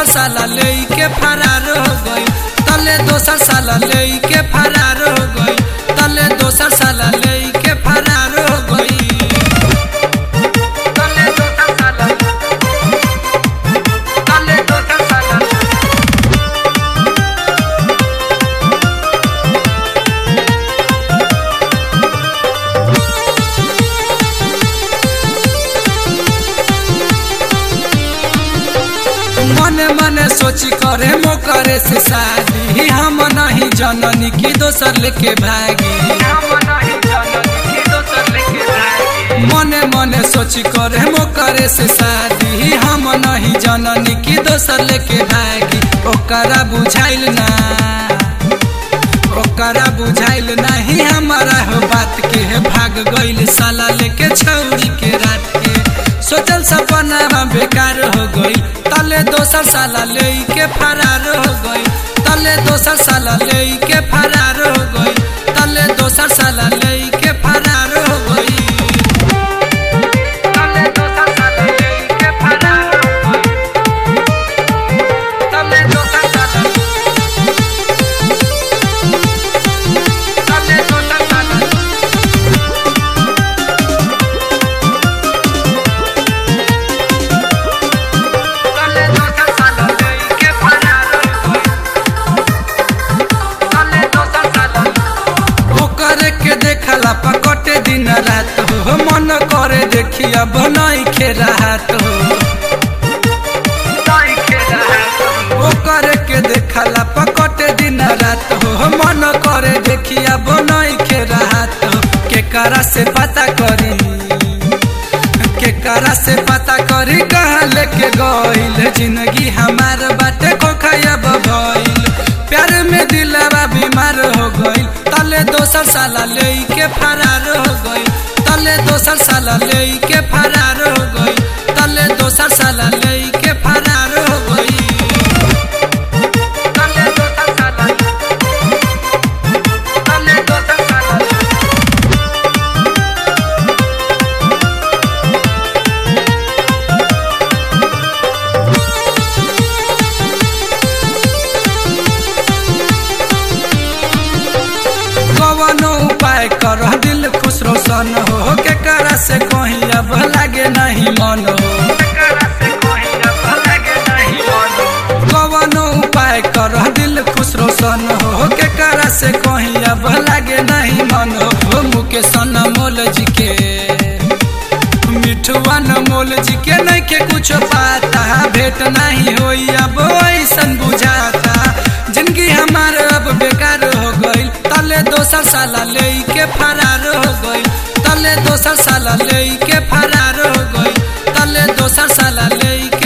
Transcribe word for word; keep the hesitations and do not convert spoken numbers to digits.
साला लेके फरार हो गई, तले दोसर साला लेके फरार हो गई, तले दोसर साला लेके फरार हो गई। तले दोसर साला तले दोसर साला मने मने सोची करे मो करे से शादी, हम नहीं जननी की दोसर लेके भागी, हम नहीं जननी की दोसर लेके भागी। मने मने सोची करे मो करे से शादी, हम नहीं जननी की दोसर लेके भागी। ओकरा बुझाइल ना ओकरा बुझाइल नहीं हमारा हो बात के, भाग गइल साला लेके छौरी के रात के। सोचल सपना बेकार हो गई, तले दोसर साला लेके फरार हो गई, तले दोसर साला लेके फरार हो गई, तले दोसर साला लेके फरार हो गई। तले दोसर साला लेके फरार हो गई, तले दोसर साला तले दोसर साला देखला पकटे दिन रात हो, मन करे देखिया बनाई खे रात हो, ओ करे के देखला पकटे दिन रात हो, मन करे देखिया बनाई खे रात हो। के करा से पता करी के करा से पता करी कहाँ लेके गइल, जिंदगी हमार बाटे खोखया भइल, प्यार में दिलवा बीमार हो गइल, तले दोसर साला लेके फरार हो गई, तले दोसर साला लेके फरार हो गई, तले दोसर साला लेके फरार हो गई। तले दोसर साला तले दोसर साला कवनो उपाय कर दिल खुश रोशन हो, के करा से कहीं अब लागे नहीं मन हो, कवनो उपाय कर दिल खुश रोशन हो, के करा से कहीं अब लागे नहीं मन हो। मुकेश अनमोल जी के मिठुआ नमोल जी के नहीं के कुछ पाता, भेंट नहीं होई अब ऐसन बुझाता, जिंदगी हमारे अब बेकार हो गई, तले दोसर साला लेके फरार हो गई, तले दोसर साला लेके फरार हो गई, तले दोसर साला लेके